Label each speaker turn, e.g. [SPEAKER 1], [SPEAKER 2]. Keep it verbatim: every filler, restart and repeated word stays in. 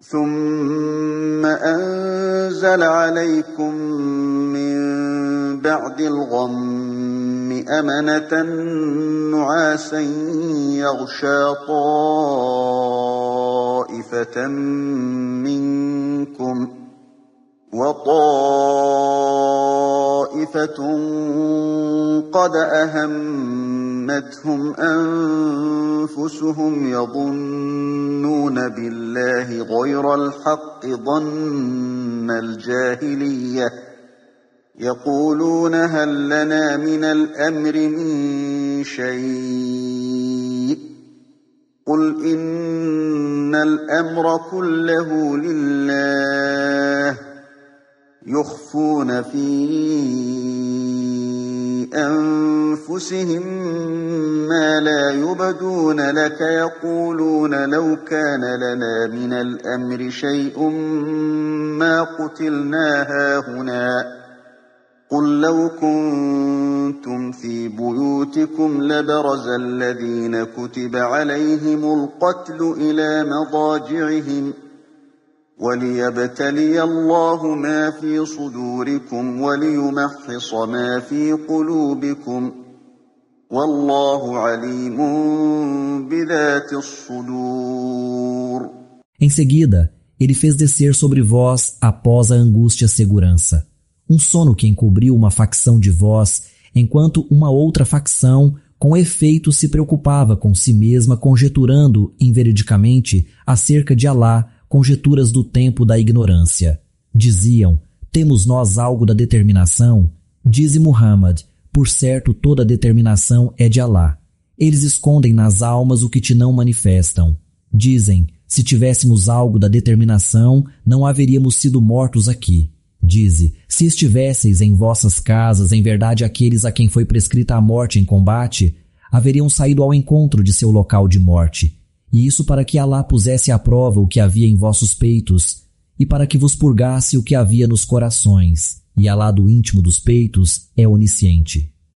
[SPEAKER 1] ثم أنزل عليكم من بعد الغم أمنة نعاسا يغشى طائفة منكم وطائفة قد أهمتهم أنفسهم يظنون بالله غير الحق ظن الجاهلية يقولون هل لنا من الأمر من شيء قل إن الأمر كله لله يخفون في أنفسهم ما لا يبدون لك يقولون لو كان لنا من الأمر شيء ما قتلنا هاهنا قل لو كنتم في بيوتكم لبرز الذين كتب عليهم القتل إلى مضاجعهم وليبتلي الله ما في صدوركم وليمحص ما في قلوبكم والله عليم بذات الصدور.
[SPEAKER 2] Em seguida, ele fez descer sobre vós, após a angústia segurança, um sono que encobriu uma facção de vós, enquanto uma outra facção, com efeito, se preocupava com si mesma, conjeturando inveridicamente acerca de Alá, conjeturas do tempo da ignorância. Diziam, temos nós algo da determinação? Dize Muhammad, por certo toda determinação é de Alá. Eles escondem nas almas o que te não manifestam. Dizem, se tivéssemos algo da determinação, não haveríamos sido mortos aqui. Dize, se estivesseis em vossas casas, em verdade aqueles a quem foi prescrita a morte em combate, haveriam saído ao encontro de seu local de morte. E isso para que Alá pusesse à prova o que havia em vossos peitos, e para que vos purgasse o que havia nos corações, e Alá do íntimo dos peitos é onisciente.